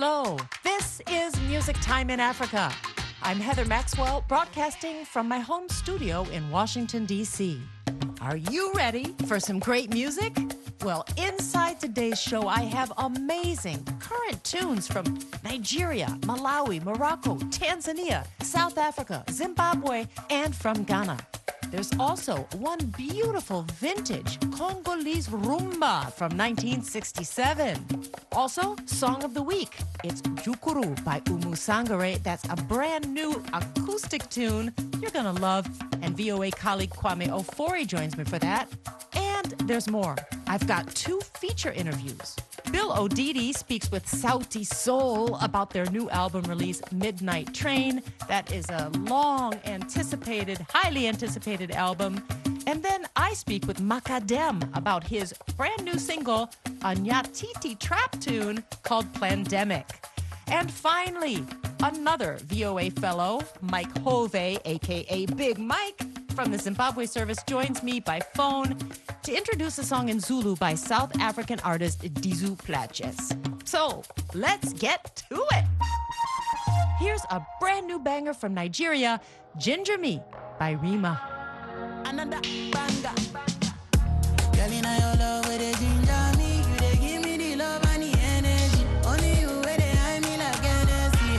Hello, this is Music Time in Africa. I'm Heather Maxwell, broadcasting from my home studio in Washington, D.C. Are you ready for some great music? Well, inside today's show, I have amazing current tunes from Nigeria, Malawi, Morocco, Tanzania, South Africa, Zimbabwe, and from Ghana. There's also one beautiful vintage Congolese rumba from 1967. Also, Song of the Week. It's Jukuru by Umu Sangare. That's a brand new acoustic tune you're gonna love. And VOA colleague Kwame Ofori joins me for that. And there's more. I've got 2 feature interviews. Bill Odidi speaks with Sauti Soul about their new album release, Midnight Train. That is a long-anticipated, highly anticipated album. And then I speak with Makadem about his brand new single, a Nyatiti trap tune called Plandemic. And finally, another VOA fellow, Mike Hove, a.k.a. Big Mike, from the Zimbabwe service, joins me by phone to introduce a song in Zulu by South African artist Dizu Platjes. So, let's get to it. Here's a brand new banger from Nigeria, Ginger Me by Rima. Another banger. Girl, in your love with the ginger me, you dey give me the love and the energy. Only you where they hide me like Hennessy,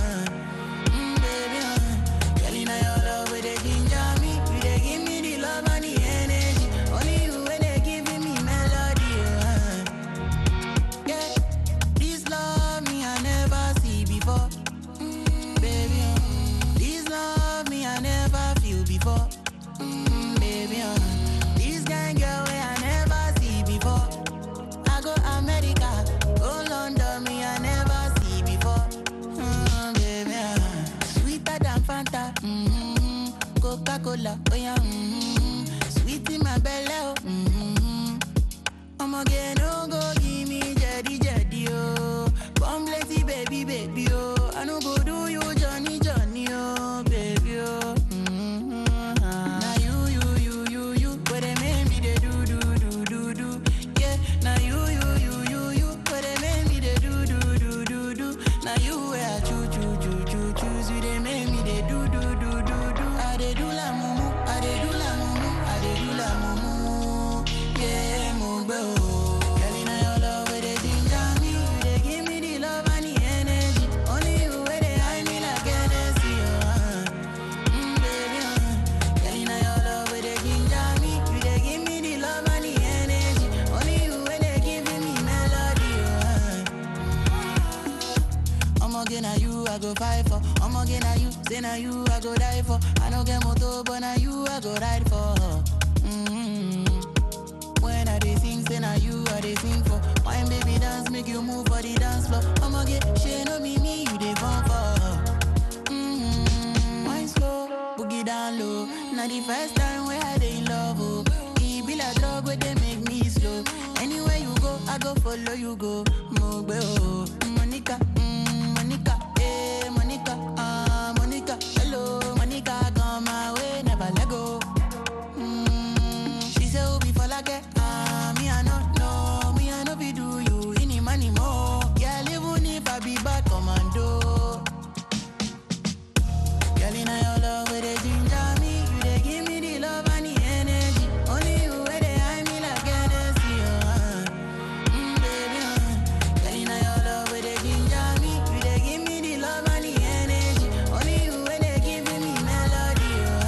baby, Girl, in your love with the ginger me, you dey give me the love and the energy. Only you where they giving me melody, Yeah, this love me I never see before, baby, This love me I never feel before. Baby, this kind girl way I never see before. I go America, go London, me I never see before. Baby, sweeter than Fanta, Coca-Cola, oh yeah, sweet in my belly, oh, I'ma get no go give me jetty jetty, oh, come blessy baby baby, oh, I no go do you Johnny Johnny, oh, baby, oh. I go fight for. I'm again at you, say now you I go die for. I don't get motor, but now you I go ride for. When I dey sing, say now you I dey sing for. Wine baby dance, make you move for the dance floor. I'm again, she no me you dey come for. Wine slow, boogie down low. Now the first time where I dey in love, oh. It be like drug where they make me slow. Anywhere you go, I go follow you go. Mogbe oh, Monica. Monica, hello, Monica, come my way, never let go. She say, oh, before like it, me I not know, me I know we do you any money more. Yeah, even if I be bad commando. Girl, in your love with the ginger me, you dey give me the love and the energy. Only you where they hide me like Hennessy, baby, Girl, in your love with the ginger me, you dey give me the love and the energy. Only you where they giving me melody,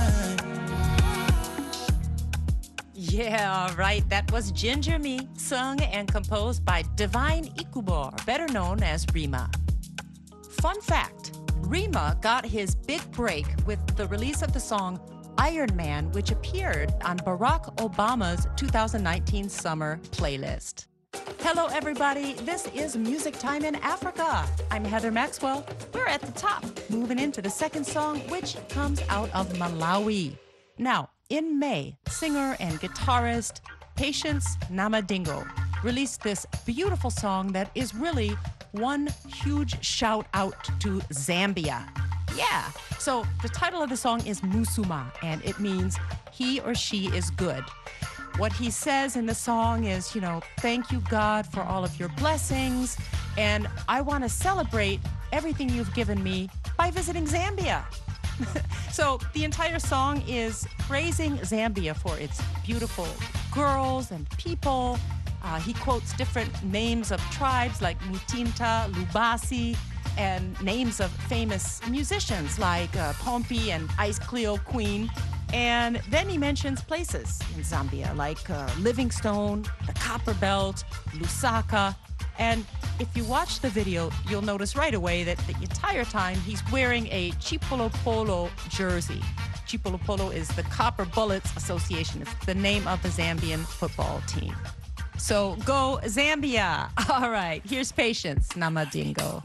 Yeah, right. That was Ginger Me, sung and composed by Divine Ikubor, better known as Rima. Fun fact, Rima got his big break with the release of the song Iron Man, which appeared on Barack Obama's 2019 summer playlist. Hello, everybody. This is Music Time in Africa. I'm Heather Maxwell. We're at the top, moving into the second song, which comes out of Malawi. Now, in May, singer and guitarist Patience Namadingo released this beautiful song that is really one huge shout out to Zambia. Yeah, so the title of the song is Musuma, and it means he or she is good. What he says in the song is, thank you, God, for all of your blessings. And I want to celebrate everything you've given me by visiting Zambia. So the entire song is praising Zambia for its beautiful girls and people. He quotes different names of tribes like Mutinta, Lubasi, and names of famous musicians like Pompey and Ice Cleo Queen. And then he mentions places in Zambia like Livingstone, the Copper Belt, Lusaka. And if you watch the video, you'll notice right away that the entire time he's wearing a Chipolopolo jersey. Chipolopolo is the Copper Bullets Association. It's the name of the Zambian football team. So go Zambia. All right, here's Patience, Namadingo.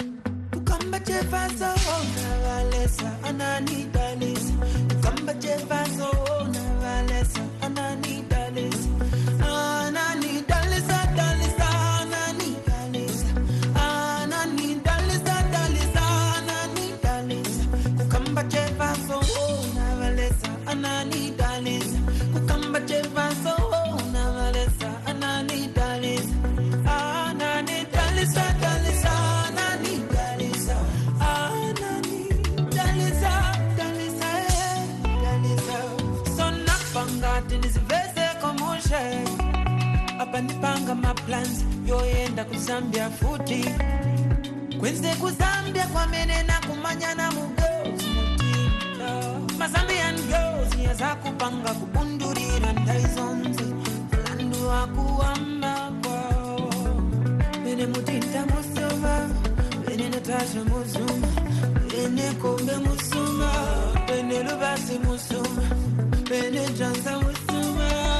Nipanga my plans yoenda ku Zambia futi kwenze ku Zambia kwa menena kumanyana mu girls ma Zambian girls yaza kupanga kubundurira ndaizonze landu akuamba kwao bene Mutinta Musoma bene Natasha Musoma bene Kombe Musoma bene Lubasi Musoma bene Jansa Musoma.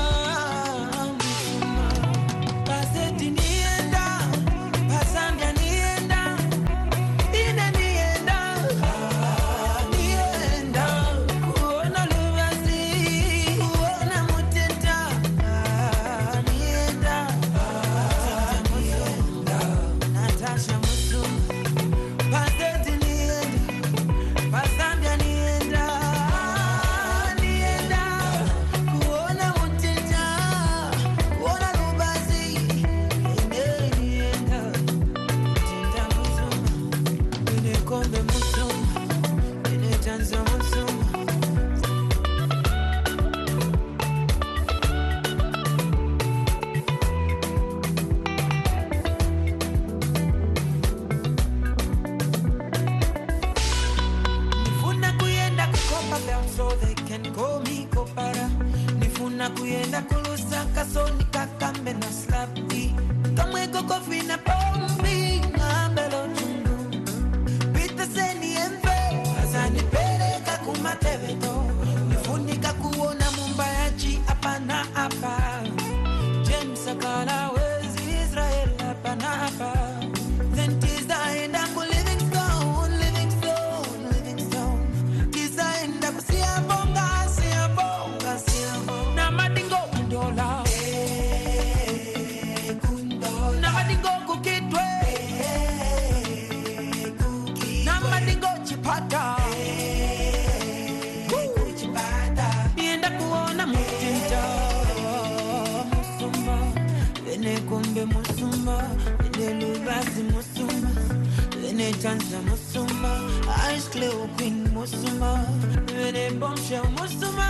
Ice Cleo Queen Musuma, Bene Bombshell Musuma,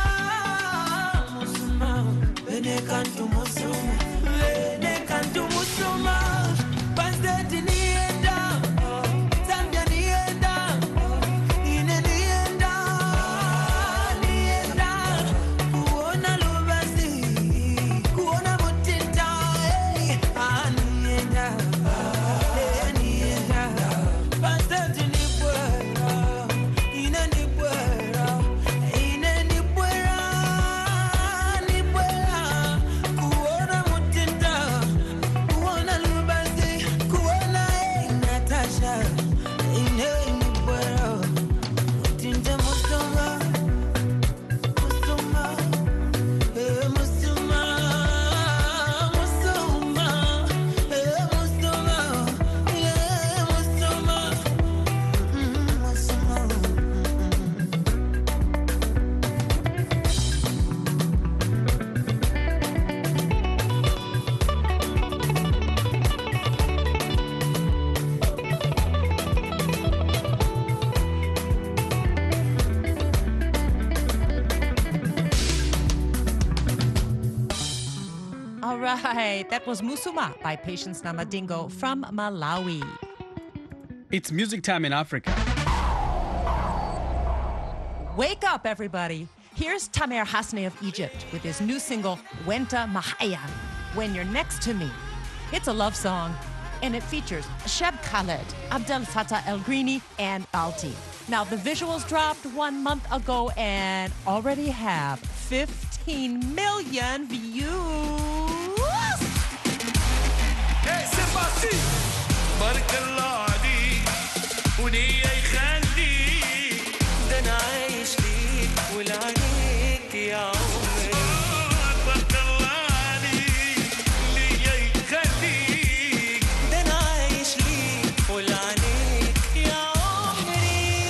Musuma, Bene Kantu Musuma, Bene Kantu Musuma, Bandit in the end, Zambia the end, in the end, Kuona Lubasi, Kuona Mutinta, right, that was Musuma by Patience Namadingo from Malawi. It's Music Time in Africa. Wake up, everybody. Here's Tamer Hasne of Egypt with his new single, Wenta Mahaya, When You're Next to Me. It's a love song, and it features Sheb Khaled, Abdel Fattah El Grini, and Balti. Now, the visuals dropped 1 month ago and already have 15 million views. Hey, c'est parti! Barakallah عليك ونية يخليك ده أنا عايش ليك ولعنيك يا عمري بارك الله عليك ليا يخليك ده أنا عايش ليك ولعنيك يا عمري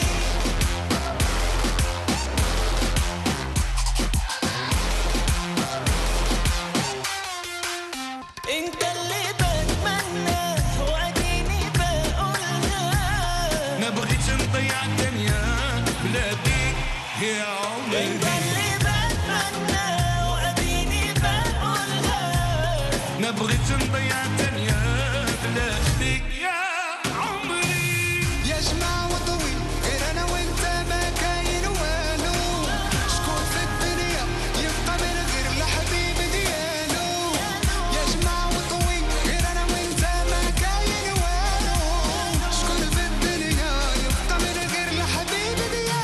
انت اللي بتمنى واديني بقولها ما بغيتش نضيع الدنيا بلا بيك يا عمري انت اللي بتمنى واديني بقولها ما بغيتش نضيع الدنيا بلا بيك يا عمري يا جماعة وضوي غير أنا وأنت ما كاين والو شكون في الدنيا يبقى من غير الحبيب ديالو يا جماعة وضوي غير أنا وأنت ما كاين والو شكون في الدنيا يبقى من غير الحبيب ديالو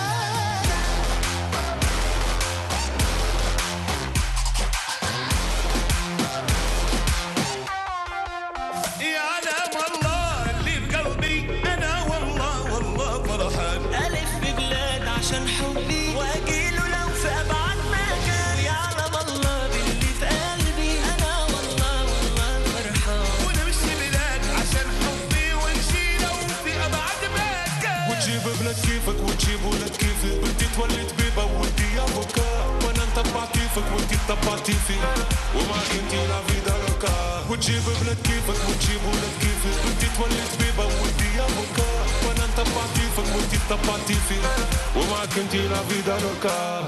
يعلم الله اللي بقلبي أنا والله فرحان ألف ببلاد عشان حبي وأجيله لو في أبعد مكان يعلم الله باللي في قلبي أنا والله فرحان ونمشي بلاد عشان حبي ونشيله في أبعد مكان وتجيب بنات كيفك وتجيب ولاد كيفي وانتي تولي طبيبة وانتي افوكا وانا نطبع كيفك وانتي تطبعتي في ومعك انتي لا فيدا لوكا وتجيب بنات كيفك وتجيب ولاد كيفي وانتي تولي طبيبة وانتي افوكا وانا نطبع كيفك وانتي تطبعتي في ومعك انتي لا فيدا لوكا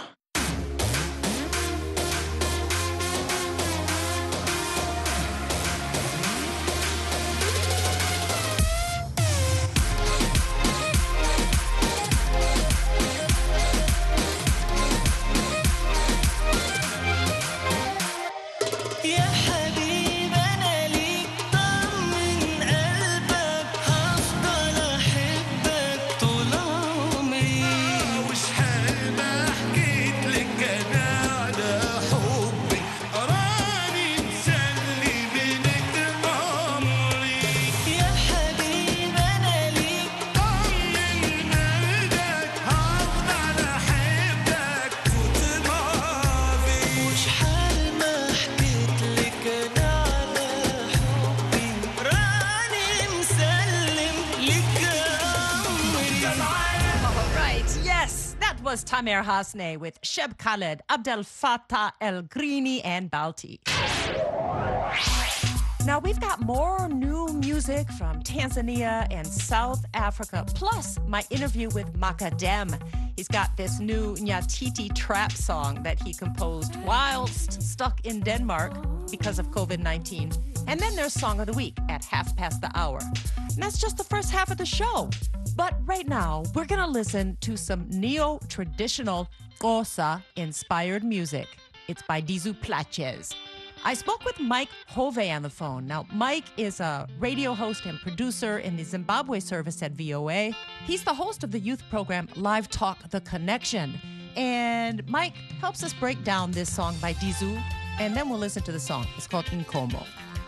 يا حبيب أنا ليك طمن قلبك هفضل أحبك طول عمري وشحال ما حكيت لك أنا على حبي أراني مسلي بينك عمري يا حبيب أنا ليك طمن قلبك هفضل أحبك طول عمري وشحال ما حكيت لك أنا على حبي راني مسلم لك عمري All right, yes, that was Tamer Hasne with Sheb Khaled, Abdel Fattah El Grini, and Balti. Now, we've got more new music from Tanzania and South Africa, plus my interview with Makadem. He's got this new Nyatiti trap song that he composed whilst stuck in Denmark because of COVID-19. And then there's Song of the Week at hour. And that's just the first half of the show. But right now, we're going to listen to some neo-traditional Xhosa-inspired music. It's by Dizu Platjes. I spoke with Mike Hove on the phone. Now, Mike is a radio host and producer in the Zimbabwe service at VOA. He's the host of the youth program Live Talk The Connection. And Mike helps us break down this song by Dizu, and then we'll listen to the song. It's called Inkomo.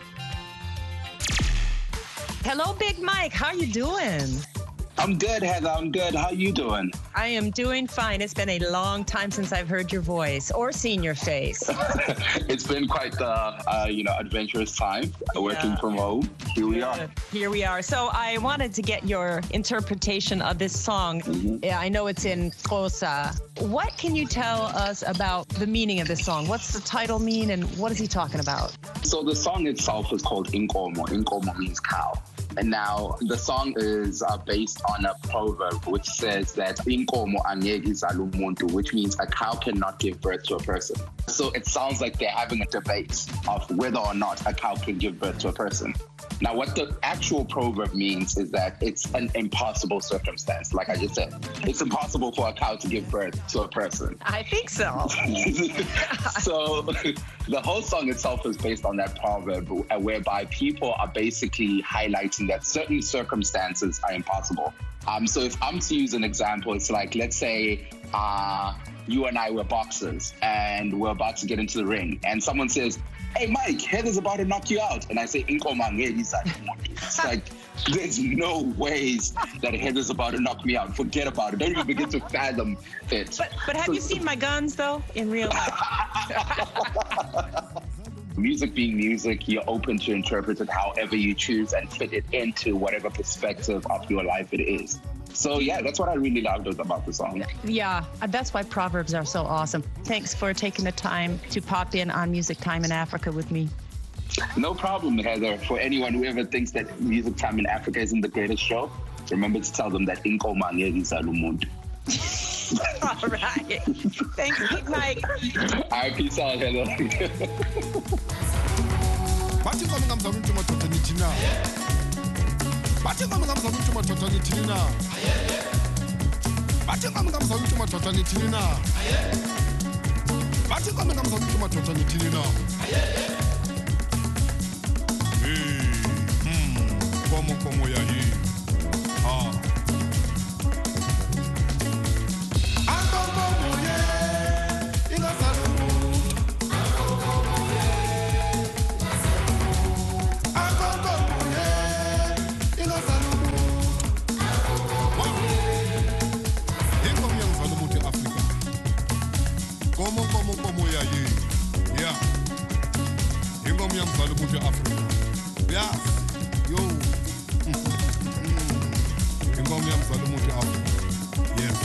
Hello, Big Mike. How you doing? I'm good, Heather. I'm good. How you doing? I am doing fine. It's been a long time since I've heard your voice or seen your face. It's been quite the, adventurous time working from home. Here we are. Here we are. So I wanted to get your interpretation of this song. Yeah, I know it's in Xhosa. What can you tell us about the meaning of this song? What's the title mean, and what is he talking about? So the song itself is called Inkomo. Inkomo means cow. And now the song is based on a proverb which says that inkomo angeke izale umuntu, which means a cow cannot give birth to a person. So it sounds like they're having a debate of whether or not a cow can give birth to a person. Now, what the actual proverb means is that it's an impossible circumstance. Like I just said, it's impossible for a cow to give birth to a person. I think so. So the whole song itself is based on that proverb, whereby people are basically highlighting that certain circumstances are impossible. So if I'm to use an example, it's like, let's say you and I were boxers and we're about to get into the ring, and someone says, "Hey, Mike, Heather's about to knock you out." And I say, it's like, there's no ways that Heather's about to knock me out. Forget about it. Don't even begin to fathom it. But have you seen my guns, though, in real life? Music being music, you're open to interpret it however you choose and fit it into whatever perspective of your life it is. So yeah, that's what I really loved about the song. Yeah, that's why proverbs are so awesome. Thanks for taking the time to pop in on Music Time in Africa with me. No problem, Heather. For anyone who ever thinks that Music Time in Africa isn't the greatest show, remember to tell them that inkomo angeke izale umuntu. All right. Thanks, Big Mike. All right, peace out, Heather. Como ya hi. Como ya hi. Yeah. Ingomi yamzala umuntu eAfrika. Yeah. Yo. Ingomi yamzala umuntu eAfrika. Yes.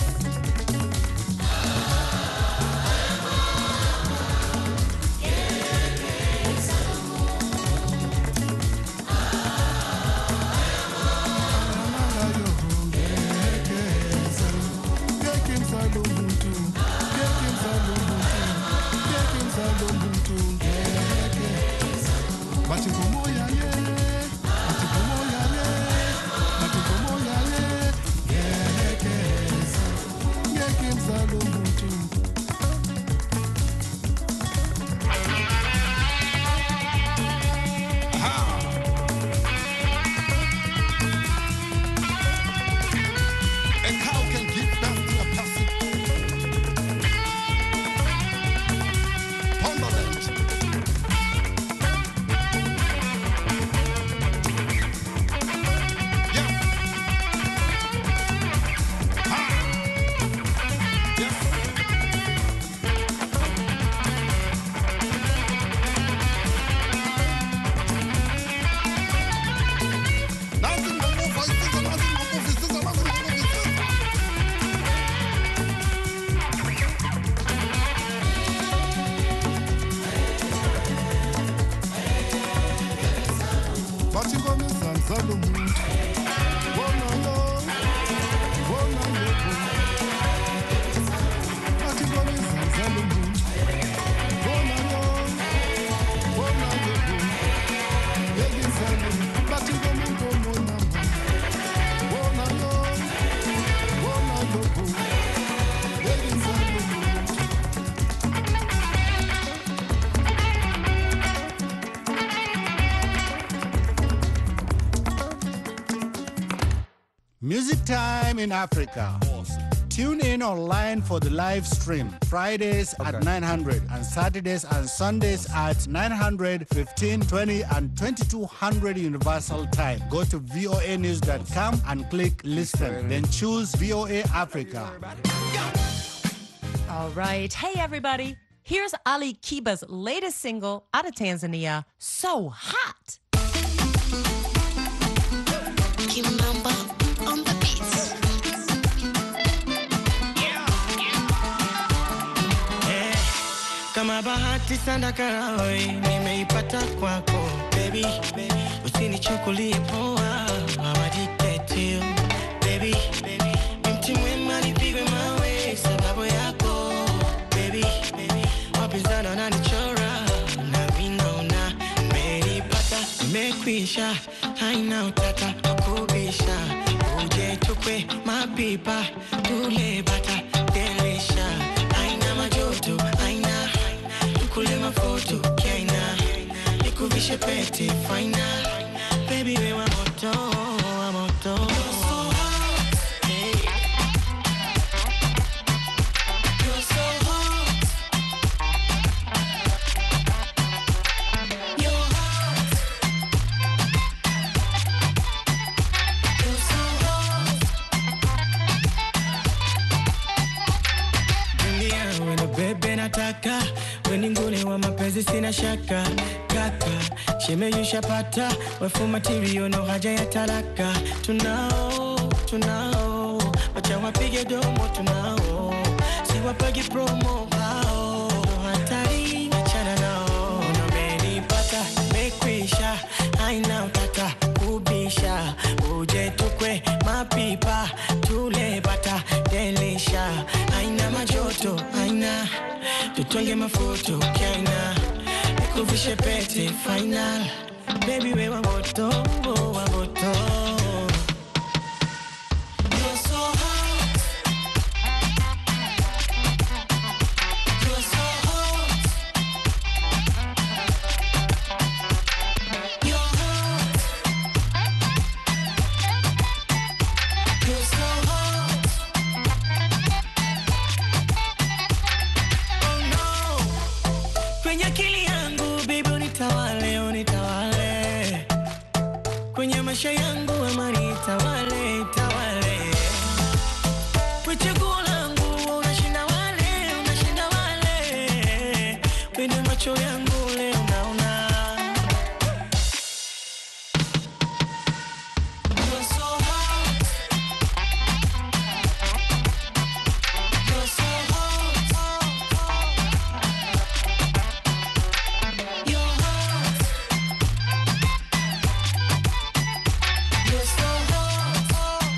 Music Time in Africa. Awesome. Tune in online for the live stream. Fridays at 900 and Saturdays and Sundays at 900, 15, 20 and 2200 Universal Time. Go to voanews.com and click listen. Then choose VOA Africa. All right. Hey, everybody. Here's Ali Kiba's latest single out of Tanzania, So Hot. Kimamba on the beats. Kama bahati sana karawe nimeipata kwako baby, usinichukulie poa, I'm addicted to you, baby. Mti mwema nipigwe mawe, sababu yako, baby. Wapinzani wananichora, na vinaona umenipata, nimekwisha, haina utata wakubisha. Uje tukwe mapipa, tule bata, delisha. Haina majoto, haina tukule mafoto, kaina nikuvishe pete, faina. Baby, we wa moto, wa moto. You're so hot, hey. You're so hot. You're hot. You're so hot. Dunia wena bebe nataka, weni ngune wa mapenzi sina shaka. Kaka, sheme yushapata, wefu material no haja ya talaka. Tunao, wacha wapige domo tunao. Si wapagi promo hao, hatari achana nao. Umenipata, mekwisha, haina utata kubisha. Uje tukwe mapipa, tule bata, delisha. Haina majoto, haina tutonge mafoto, kaina nikuvishe pete, final. Baby, we wa moto, wa moto. You're so hot. You're so hot. You're hot. You're so hot. Oh no. Kwenye akili yangu, baby, unitawale. Kwenye maisha yangu, ama nitawale. Kwa chaguo langu, unashinda wale. Kwenye macho yangu, leo naona. You're so hot. You're so hot. You're hot. You're so hot.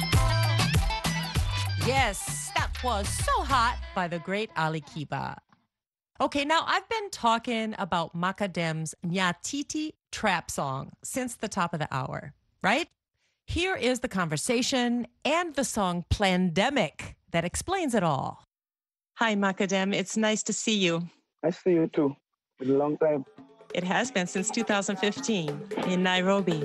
Yes, that was So Hot by the great Ali Kiba. Okay, now I've been talking about Macadam's Nyatiti trap song since the top of the hour, right? Here is the conversation and the song Plandemic that explains it all. Hi, Macadam. It's nice to see you. I see you too. It's a long time. It has been since 2015 in Nairobi.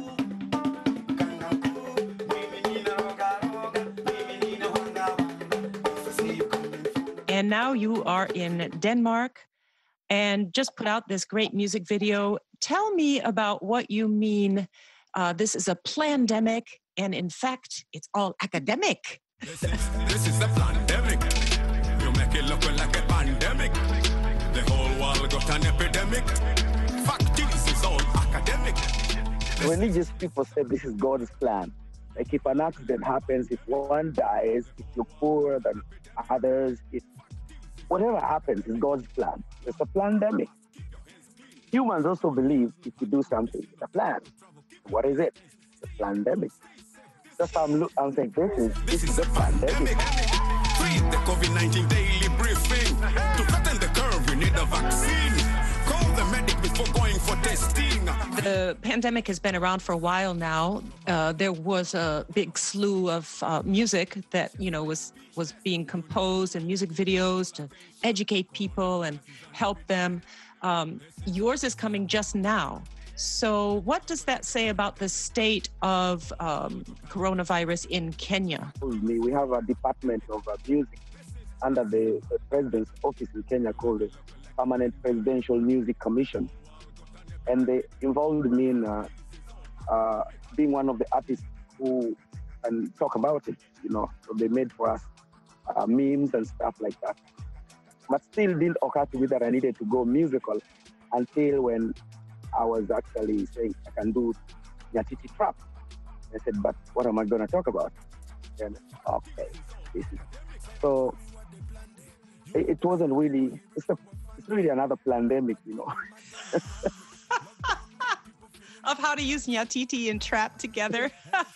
And now you are in Denmark and just put out this great music video. Tell me about what you mean. This is a plandemic, and in fact, it's all academic. This is a pandemic. You make it look like a pandemic. The whole world got an epidemic. Fact is, it's all academic. Religious people say this is God's plan. Like if an accident happens, if one dies, if you're poorer than others, if whatever happens is God's plan. It's a plandemic. Humans also believe if you do something, it's a plan. What is it? It's a plandemic. That's how I'm saying this is a pandemic. Treat the COVID-19 daily briefing. To flatten the curve, we need a vaccine. Call the medic before going for testing. The pandemic has been around for a while now. There was a big slew of music that, was being composed and music videos to educate people and help them. Yours is coming just now. So what does that say about the state of coronavirus in Kenya? We have a department of music under the president's office in Kenya called the Permanent Presidential Music Commission. And they involved me in being one of the artists who can talk about it, So they made for us memes and stuff like that. But still didn't occur to me that I needed to go musical until when I was actually saying I can do Nyatiti trap. I said, but what am I going to talk about? And okay, so it wasn't really. It's really another pandemic, of how to use Nyatiti and trap together.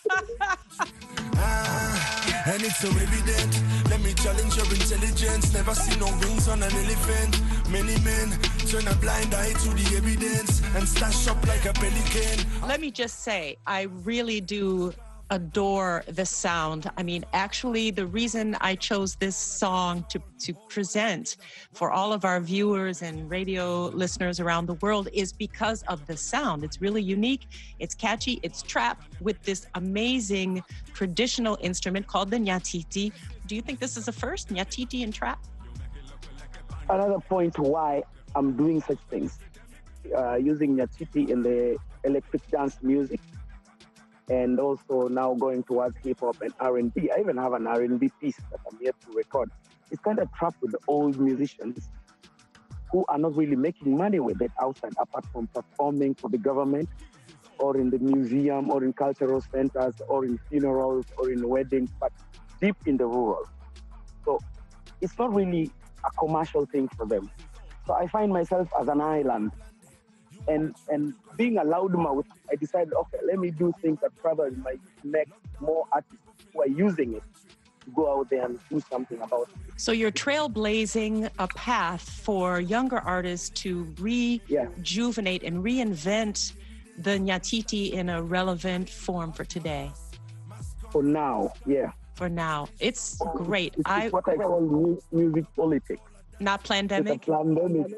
And it's so evident. Let me challenge your intelligence. Never seen no wings on an elephant. Many men turn a blind eye to the evidence and stash up like a pelican. Let me just say, I really do adore the sound. I mean, actually, the reason I chose this song to present for all of our viewers and radio listeners around the world is because of the sound. It's really unique. It's catchy. It's trap with this amazing traditional instrument called the Nyatiti. Do you think this is a first, Nyatiti and trap? Another point why I'm doing such things, using Nyatiti in the electric dance music, and also now going towards hip hop and R&B. I even have an R&B piece that I'm yet to record. It's kind of trapped with the old musicians who are not really making money with it outside, apart from performing for the government or in the museum or in cultural centers or in funerals or in weddings, but deep in the rural. So it's not really a commercial thing for them. So I find myself as an island. And being a loudmouth, I decided, okay, let me do things that probably might connect more artists who are using it to go out there and do something about it. So you're trailblazing a path for younger artists to rejuvenate and reinvent the Nyatiti in a relevant form for today. For now, yeah. For now. It's great. It's what I call music politics. Not pandemic? It's a pandemic.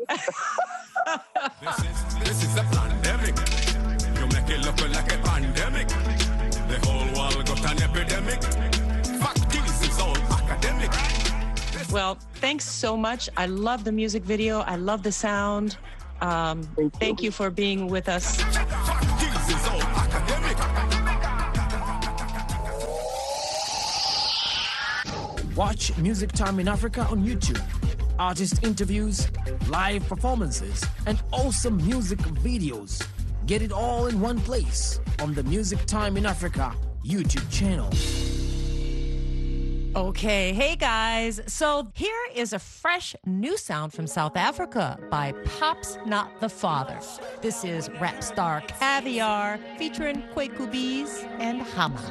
This is a pandemic. You make it look like a pandemic. The whole world got an epidemic. Fuck, this is all academic. Well, thanks so much. I love the music video. I love the sound. Thank you for being with us. Fuck, this is all academic. Watch Music Time in Africa on YouTube. Artist interviews, live performances, and awesome music videos. Get it all in one place on the Music Time in Africa YouTube channel. Okay, hey guys. So here is a fresh new sound from South Africa by Pops Not the Father. This is rap star Caviar featuring Kwaku Bees and Hama.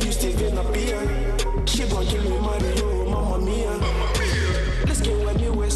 Let's get when you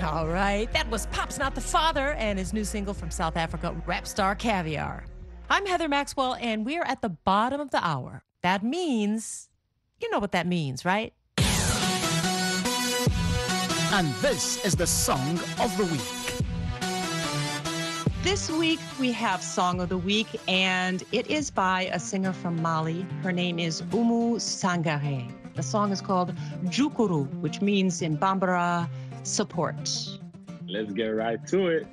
All right, that was Pop's Not the Father and his new single from South Africa, Rap Star Caviar. I'm Heather Maxwell, and we're at the bottom of the hour. That means, you know what that means, right? And this is the Song of the Week. This week we have Song of the Week, and it is by a singer from Mali. Her name is Oumou Sangaré. The song is called Jukuru, which means in Bambara, support. Let's get right to it.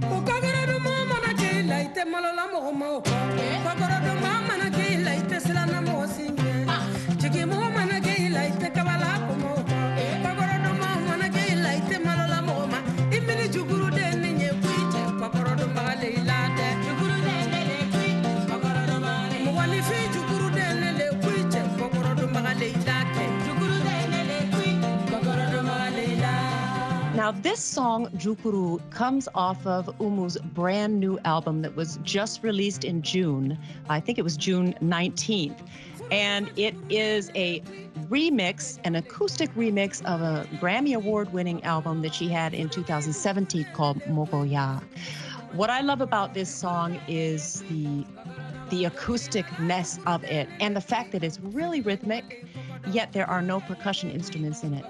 Now, this song, Jukuru, comes off of Oumou's brand new album that was just released in June. I think it was June 19th. And it is a remix, an acoustic remix of a Grammy Award-winning album that she had in 2017 called Mogoya. What I love about this song is the acousticness of it and the fact that it's really rhythmic, yet there are no percussion instruments in it.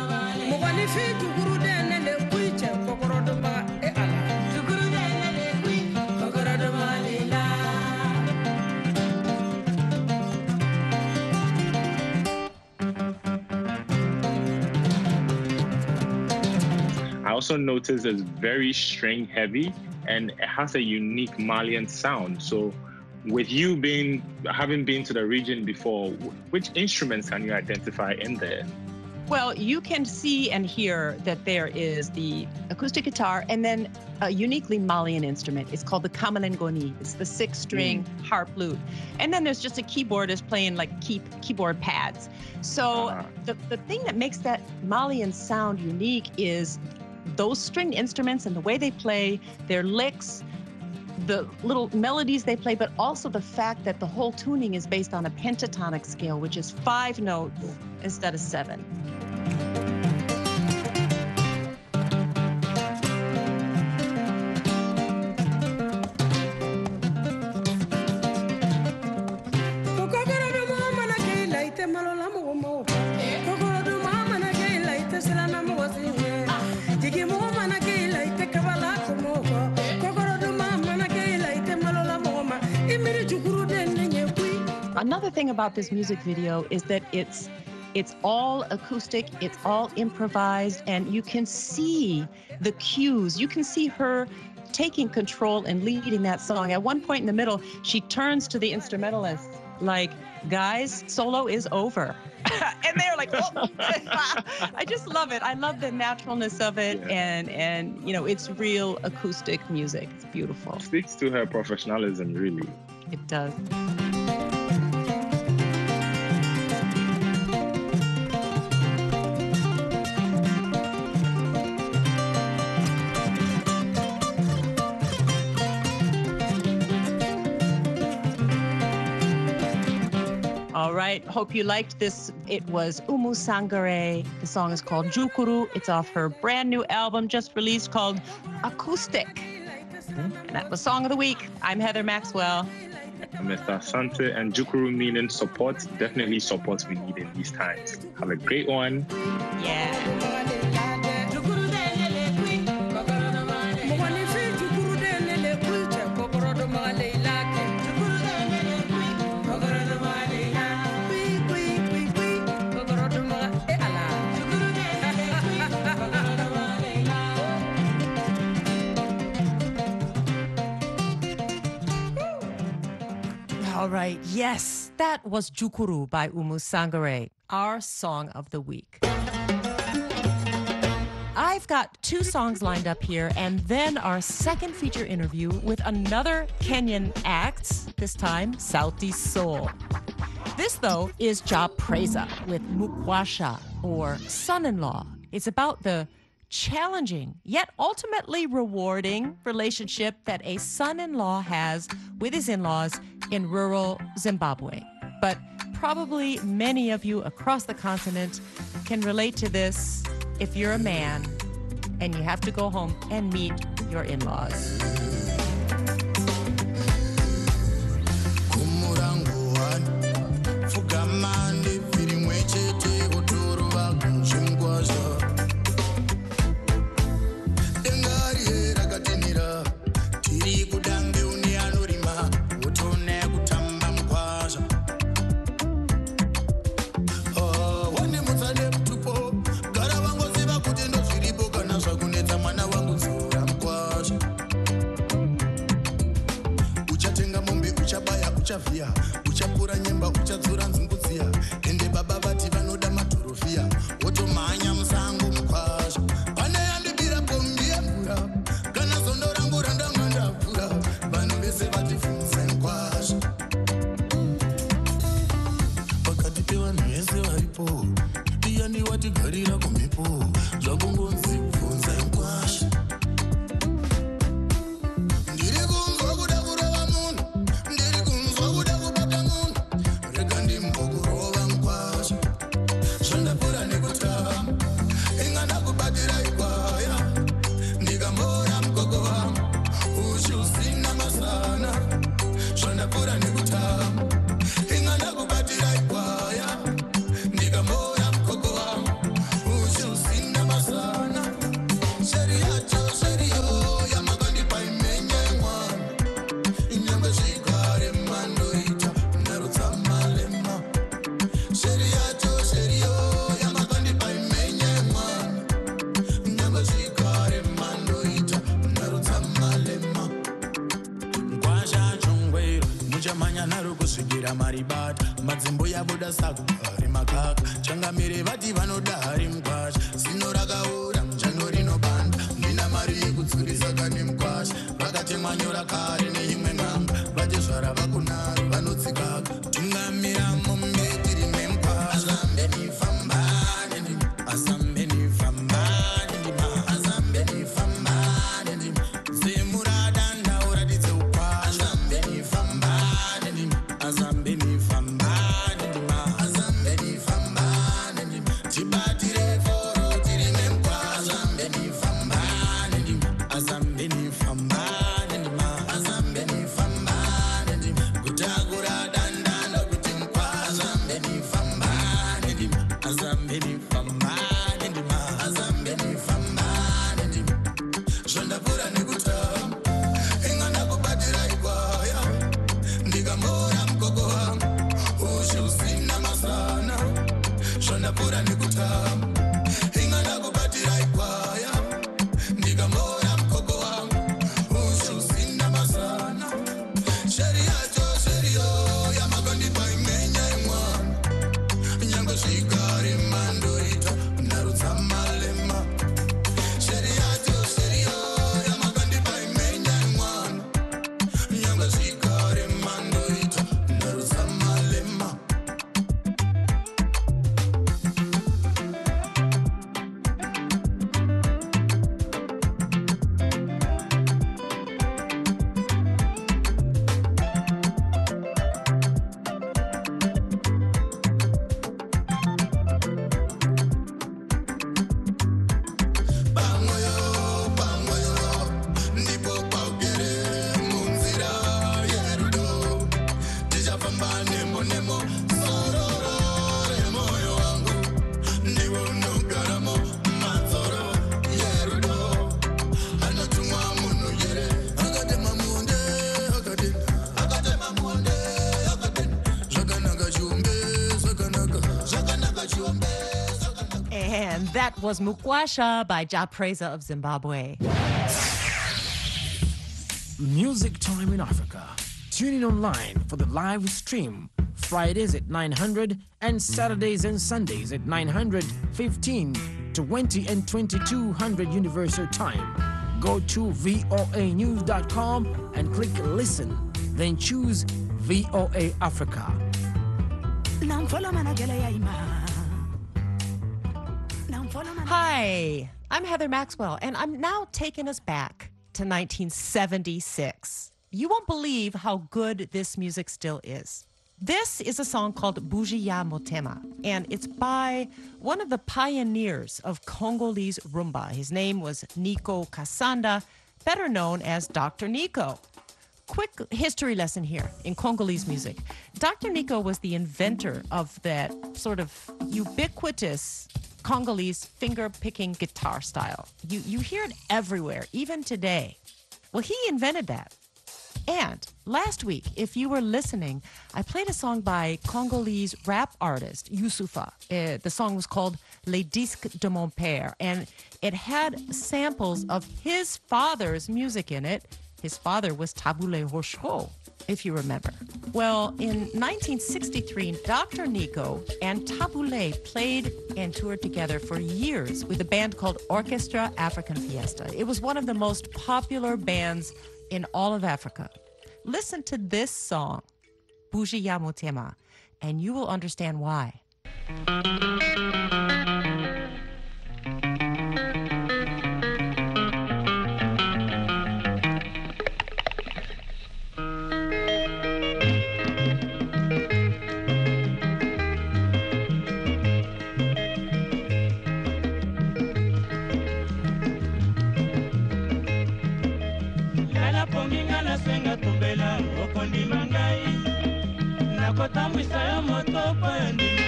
I also noticed it's very string heavy and it has a unique Malian sound. So with you having been to the region before, which instruments can you identify in there? Well, you can see and hear that there is the acoustic guitar and then a uniquely Malian instrument. It's called the kamalengoni. It's the 6-string harp lute. And then there's just a keyboardist playing like keyboard pads. So the thing that makes that Malian sound unique is those stringed instruments and the way they play, their licks, the little melodies they play, but also the fact that the whole tuning is based on a pentatonic scale, which is 5 notes instead of 7. Another thing about this music video is that it's all acoustic, it's all improvised, and you can see the cues. You can see her taking control and leading that song. At one point in the middle, she turns to the instrumentalists like, guys, solo is over. And they're like, oh. I just love it. I love the naturalness of it. Yeah. And you know, it's real acoustic music. It's beautiful. It speaks to her professionalism, really. It does. All right, hope you liked this. It was Oumou Sangaré. The song is called Jukuru. It's off her brand new album just released called Acoustic. And that was Song of the Week. I'm Heather Maxwell. I'm Mr. Asante, and Jukuru meaning support. Definitely support we need in these times. Have a great one. Yeah. All right, yes, that was Jukuru by Oumou Sangaré, our Song of the Week. I've got 2 songs lined up here, and then our second feature interview with another Kenyan act, this time Southeast Soul. This, though, is Ja Preza with Mukwasha, or son-in-law. It's about the challenging, yet ultimately rewarding relationship that a son-in-law has with his in-laws in rural Zimbabwe. But probably many of you across the continent can relate to this if you're a man and you have to go home and meet your in-laws. uchapura nyemba uchadzura nzungudziya ende baba vati vanoda madhorofia wotomhanya musango mukwazva pane yandibira pombi yemvura kana zondo rangu randamwa ndavhura vanhu vese vatifunzai kwazvo pakati pevanhu vese varipo iyani watigarira kumhepo zvakungonzi bvunzai kwazvo maribata madzimbo yabuda saku ari makaka changamire vati vanoda hari mkwasha zino rakaura mujano rinobanda ndina mari yekudzurisa kane mkwasha vakatemwa nyora kare neimwe n'anga vati zvara vakunaro vanotsikaka tungamira mumbeti rime mkwasha benifambane ndima asambenifambane ndima asambenifambane ndima zemurada ndauradidze ukwasha benifambane ndima azambeni fambane ndima azambeni fambane ndima tibatire foro tirime mkwa azambeni fambane ndima azambeni fambane ndima azambeni fambane ndima kutagura dandanda kuti mkwa azambeni fambane ndima azambeni fambane ndima azambeni fambane ndima zvandapura nekutama ingana kubatira ikwaya ndikamora mgogo wangu usina masana zvandapura nekutama ingana kubatira ikwaya ndikamora mgogo wangu usina masana sheriyo yamakandipa imenya imwana nyange zvikare mandoita narudza malema sheriyo yamakandipa imenya imwana nyange zvikare mandoita narudza malema And that was Mukwasha by Ja Preza of Zimbabwe. Music Time in Africa. Tune in online for the live stream Fridays at 900 and Saturdays and Sundays at 900, 15, 20 and 2200 Universal Time. Go to voanews.com and click listen. Then choose VOA Africa. Hi, I'm Heather Maxwell, and I'm now taking us back to 1976. You won't believe how good this music still is. This is a song called Bougie ya Motema, and it's by one of the pioneers of Congolese rumba. His name was Nico Kasanda, better known as Dr. Nico. Quick history lesson here in Congolese music. Dr. Nico was the inventor of that sort of ubiquitous Congolese finger-picking guitar style. You hear it everywhere, even today. Well, he invented that. And last week, if you were listening, I played a song by Congolese rap artist Youssoufa. The song was called Les Disques de Mon Père, and it had samples of his father's music in it. His father was Taboulé Rochereau, if you remember. Well, in 1963, Dr. Nico and Taboulé played and toured together for years with a band called Orchestra African Fiesta. It was one of the most popular bands in all of Africa. Listen to this song, Bougie ya Motema, and you will understand why. nakotambwisa yo moto po yo ndima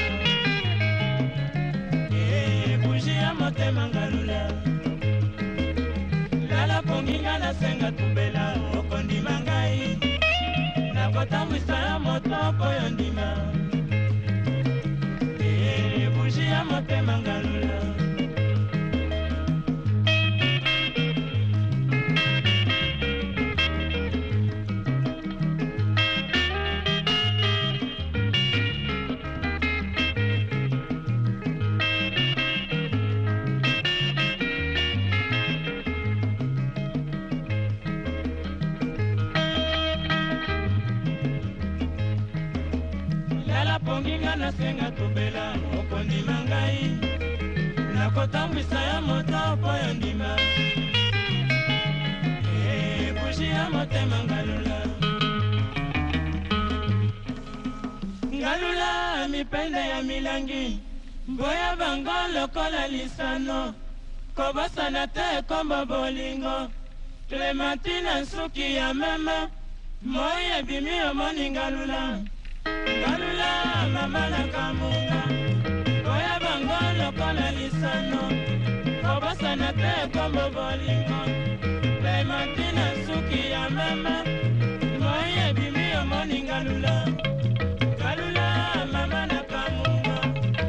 buji ya motema ngalula lala ponginga nasenga tubela okondima ngai nakotambwisa yo moto po yo ndima buji ya motema ngalula ponginga nasenga tobela okondima ngai nakotambwisa ya moto po yo ndima buji ya motema ngalula ngalula mipende ya milangi mboya bango lokola lisano kobosana te kombo bolingo Clementine nsuki ya meme moi ebimi omoni ngalula ngalula mama na kamunga boya bango lokola lisano kobosana te kombo bolingo Clementine nsuki ya meme moi ebimi omoni ngalula ngalula mama na kamunga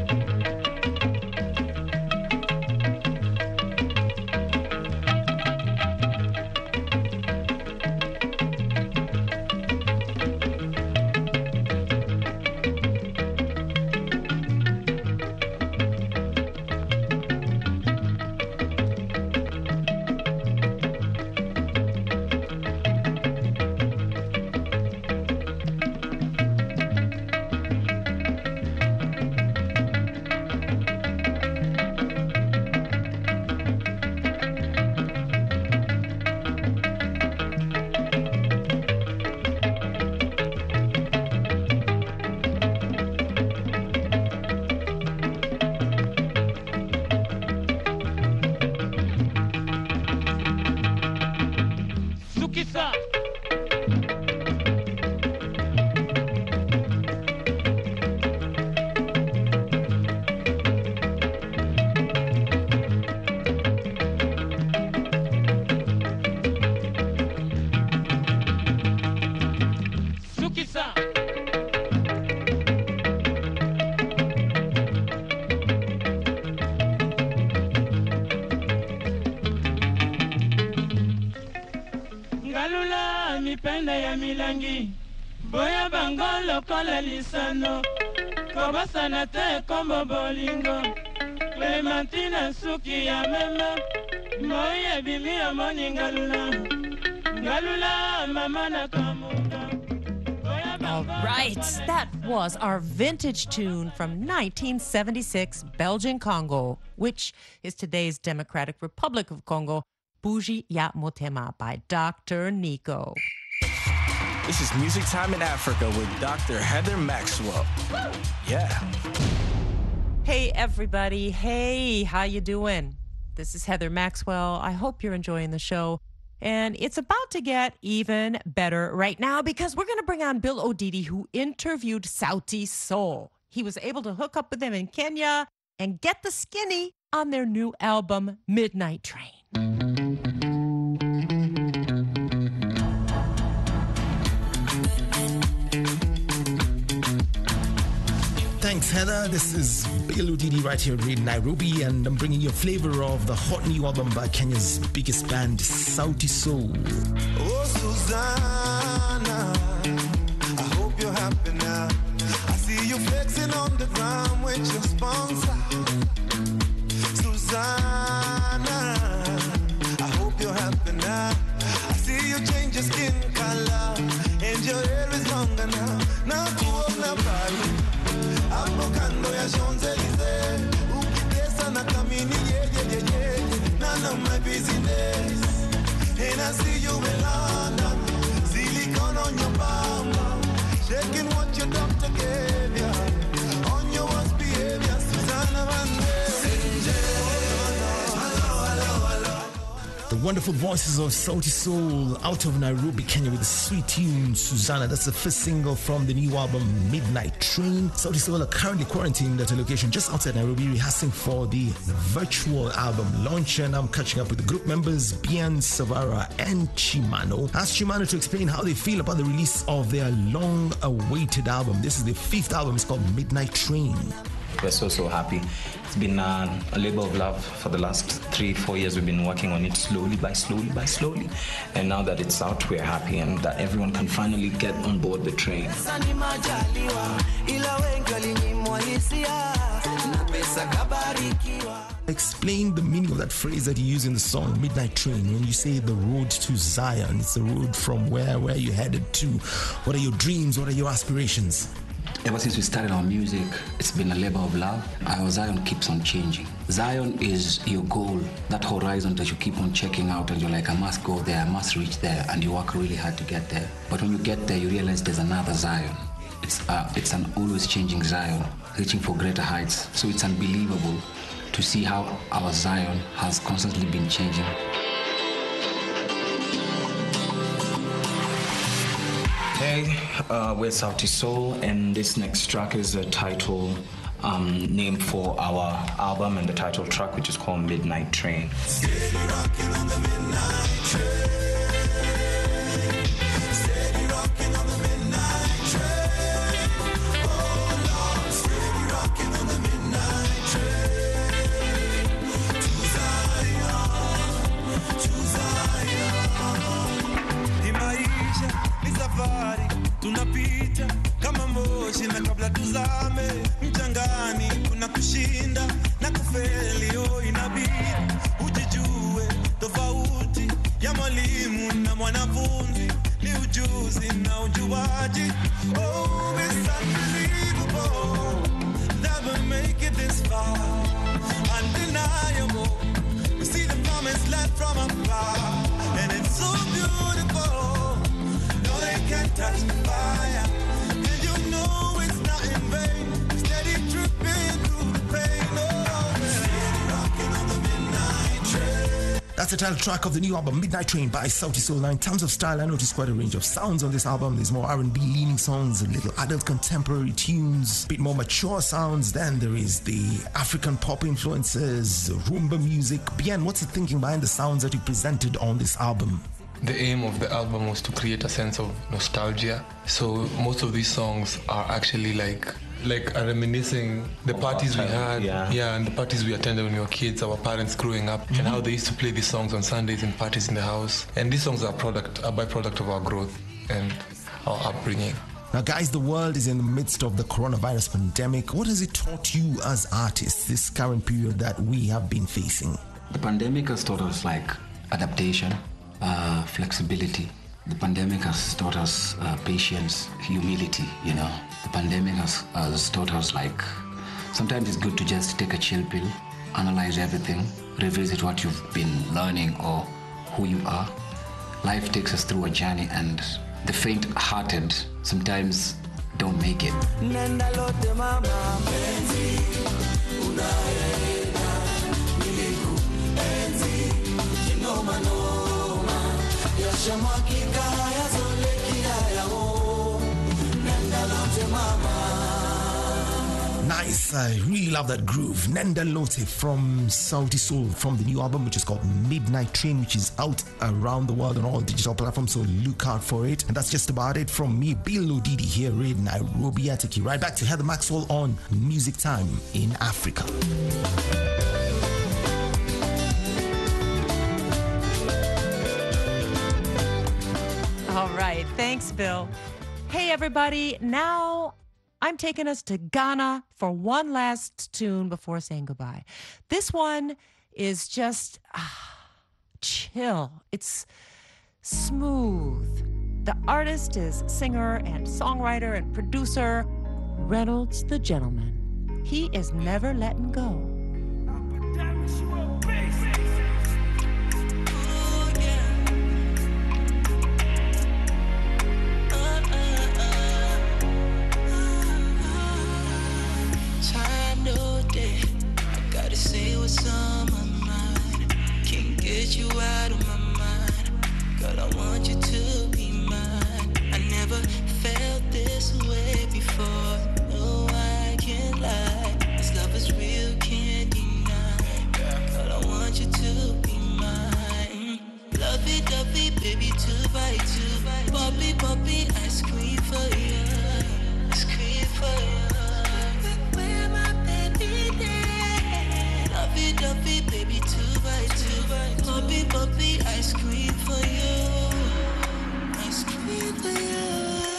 Sukisa Sukisa ngalula mipende ya milangi boya bango lokola lisano kobosana te kombo bolingo Clementine nsuki ya meme moi ebimi omoni ngalula ngalula mama na kamunga. All right, that was our vintage tune from 1976, Belgian Congo, which is today's Democratic Republic of Congo, Bougie ya Motema by Dr. Nico. This is Music Time in Africa with Dr. Heather Maxwell. Yeah. Hey, everybody. Hey, how you doing? This is Heather Maxwell. I hope you're enjoying the show. And it's about to get even better right now because we're going to bring on Bill Odidi, who interviewed Sauti Sol. He was able to hook up with them in Kenya and get the skinny on their new album, Midnight Train. Thanks, Heather. This is Bill Odidi right here in Nairobi, and I'm bringing you a flavor of the hot new album by Kenya's biggest band, Sauti Sol. Oh, Susanna, I hope you're happy now. I see you flexing on the ground with your sponsor. Susanna, I hope you're happy now. I see you change your skin color, and your hair is longer now. Now to own a body. Hapo kando ya Champs-Elysees, ukitesa na kamini none of my business. And I see you in London, silicone on your bum, shaking what your doctor gave ya, on your worst behavior, Susanna Vande. The wonderful voices of Sauti Sol out of Nairobi, Kenya with the sweet tune Susanna. That's the first single from the new album Midnight Train. Sauti Sol are currently quarantined at a location just outside Nairobi, rehearsing for the virtual album launch. And I'm catching up with the group members Bien, Savara and Chimano. Ask Chimano to explain how they feel about the release of their long-awaited album. This is the 5th album. It's called Midnight Train. We're so happy. It's been a labor of love for the last 3-4 years. We've been working on it slowly by slowly. And now that it's out, we're happy and that everyone can finally get on board the train. Explain the meaning of that phrase that you use in the song Midnight Train. When you say the road to Zion, it's the road from where you headed to. What are your dreams? What are your aspirations? Ever since we started our music, it's been a labor of love. Our Zion keeps on changing. Zion is your goal, that horizon that you keep on checking out and you're like, I must go there, I must reach there, and you work really hard to get there. But when you get there, you realize there's another Zion. It's an always changing Zion, reaching for greater heights. So it's unbelievable to see how our Zion has constantly been changing. Hey, we're Sauti Sol, and this next track is a title name for our album and the title track, which is called Midnight Train. Steady rocking on the midnight train. Steady rocking on the midnight train. Oh Lord, steady rocking on the midnight train. To Zion. Imaisha ni safari, tunapita kama moshi na kabla tuzame mchangani, kuna kushinda na kufeli. Oh, inabidi ujijue tofauti ya mwalimu na mwanafunzi ni ujuzi na ujuaji. Oh, it's unbelievable that we make it this far. Undeniable, we see the promised land from afar, and it's so beautiful. No, they can't touch the fire, and you know it's not in vain. Steady dripping through the pain. Oh, steady rocking on the midnight train. That's the title track of the new album Midnight Train by Sauti Sol. Now, in terms of style, I noticed quite a range of sounds on this album. There's more R&B leaning songs, a little adult contemporary tunes, a bit more mature sounds. Then there is the African pop influences, Rumba music. Bien, what's the thinking behind the sounds that you presented on this album? The aim of the album was to create a sense of nostalgia. So most of these songs are actually like reminiscing the parties we had, and the parties we attended when we were kids, our parents growing up, and how they used to play these songs on Sundays in parties in the house. And these songs are a byproduct of our growth and our upbringing. Now, guys, the world is in the midst of the coronavirus pandemic. What has it taught you as artists this current period that we have been facing? The pandemic has taught us adaptation, flexibility. The pandemic has taught us patience, humility, The pandemic has taught us sometimes it's good to just take a chill pill, analyze everything, revisit what you've been learning or who you are. Life takes us through a journey, and the faint-hearted sometimes don't make it. Nenda lote mama penzi unaenda niliku enzi kinoma noma yashamwakika yazolekila yao nenda lote mama. Nice, I really love that groove. Nenda Lote from Sauti Soul from the new album, which is called Midnight Train, which is out around the world on all digital platforms, so look out for it. And that's just about it from me, Bill Odidi, here in Nairobi. I take you right back to Heather Maxwell on Music Time in Africa. All right, thanks, Bill. Hey, everybody. Now I'm taking us to Ghana for one last tune before saying goodbye. This one is just chill. It's smooth. The artist is singer and songwriter and producer Reynolds the Gentleman. He is never letting go. Say what's on my mind. Can't get you out of my mind. Girl, I want you to be mine. I never felt this way before. No, I can't lie. This love is real, can't deny. Girl, I want you to be mine. Lovey-dovey, baby, 2x2. Poppy, poppy, I scream for you. I scream for you. Where my baby there? Lovey, baby, 2x2. Poppy, poppy, I scream for you. I scream for you.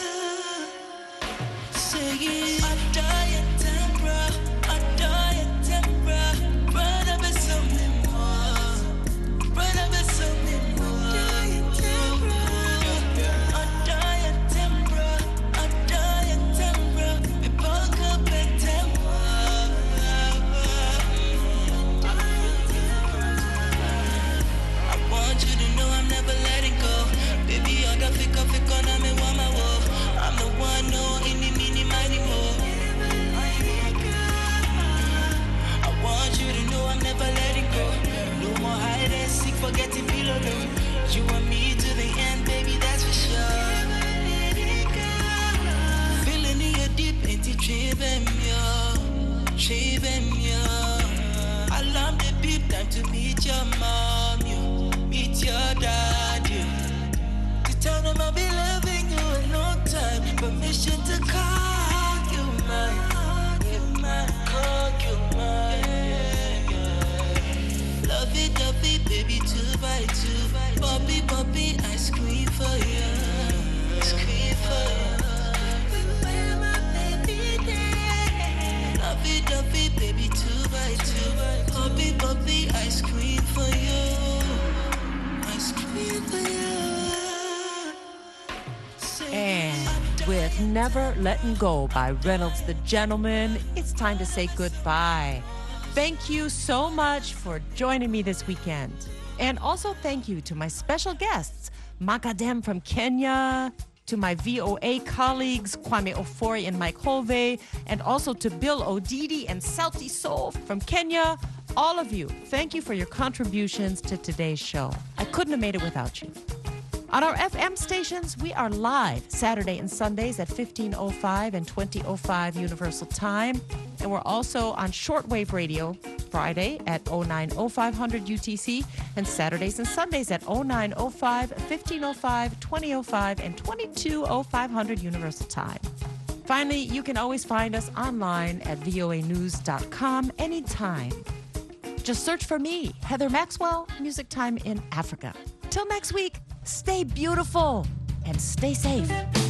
Say it. Adore your temper, adore your temper. Run up and something more. Run up and something more. Adore your temper, adore your temper, adore your temper. We broke up in temper. I'm the one, no, any, mini, mighty, more. I want you to know I'm never letting go. No more hide and seek, forgetting below. You and me to the end, baby, that's for sure. Feeling in your deep, ain't it tripping me? I love the beep, time to meet your mom, you meet your dad, you. Tell them I'll be loving you a long time. Permission to call you mine. Call you mine. Lovey-dovey, baby, 2x2. Poppy, poppy, I scream for you. Scream for you. Where my baby there? Lovey-dovey, baby, 2x2. Poppy, poppy, I scream for you. I scream for you. And with Never Letting Go by Reynolds the Gentleman, it's time to say goodbye. Thank you so much for joining me this weekend. And also thank you to my special guests, Makadem from Kenya, to my VOA colleagues, Kwame Ofori and Mike Holvey, and also to Bill Odidi and Sauti Soul from Kenya. All of you, thank you for your contributions to today's show. I couldn't have made it without you. On our FM stations, we are live Saturday and Sundays at 15:05 and 20:05 Universal Time. And we're also on shortwave radio Friday at 09:0500 UTC and Saturdays and Sundays at 09:05, 15:05, 20:05, and 22:0500 Universal Time. Finally, you can always find us online at voanews.com anytime. Just search for me, Heather Maxwell, Music Time in Africa. Till next week, stay beautiful and stay safe.